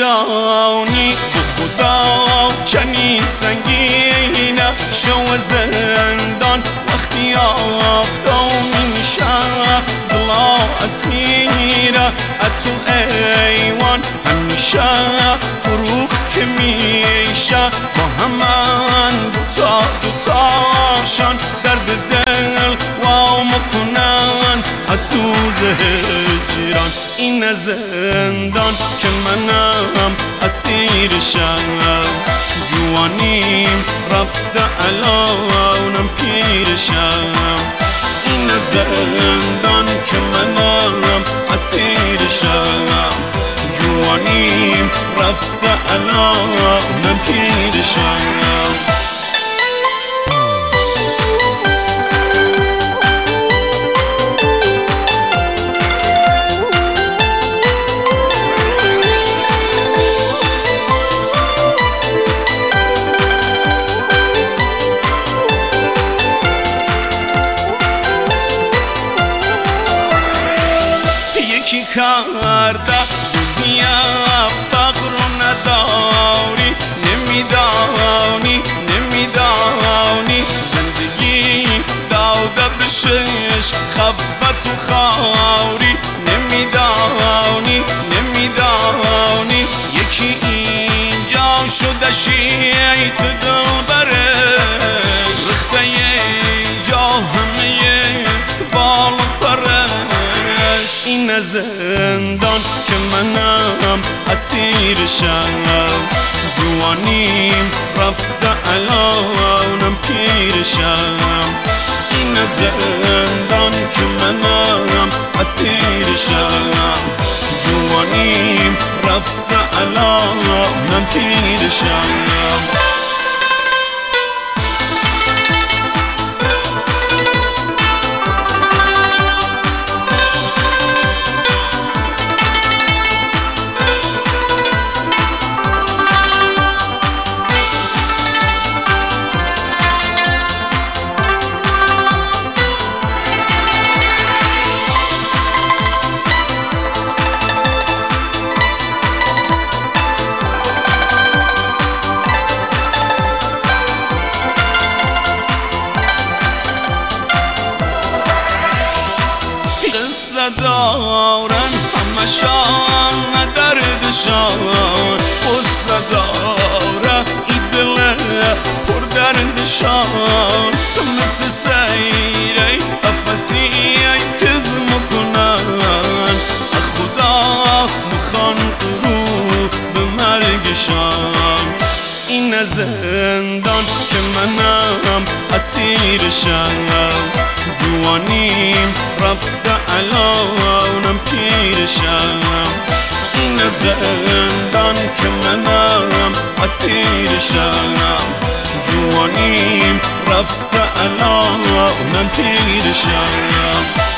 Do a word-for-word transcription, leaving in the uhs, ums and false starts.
میدانی به خدا چنین سنگینه شو زندان وقتی آفتاب میشه دلا اسیره اتو ایوان همیشه غروب که میشه با همان دوتا دوتاشان درد دل واو مکنن از سوز هجران. این زندان که منم اسیرشم جوانیم رفته الانم پیرشم. این زندان که منم اسیرشم جوانیم رفته الانم پیرشم. یکی کرده زیاد فقر و نداری نمیدانی نمیدانی زندگی داده بشش خفت و خاری نمیدانی نمیدانی یکی اینجا شده شیعت دل برش رخته جا همه بال پرش. این زندان که منم اسیرشم جوانیم رفته الانم پیرشم. این زندان که منم اسیرشم جوانیم رفته الانم پیرشم. دارن همشان دردشان قصه داره ای دل پر دردشان مثل سیره افسی کز مکنن خدا مخان رو به مرگشان. این زندان که منم اسیرشم جوانیم رفته الانم پیرشم. این زندان که منم اسیرشم جوانیم رفته الانم پیرشم.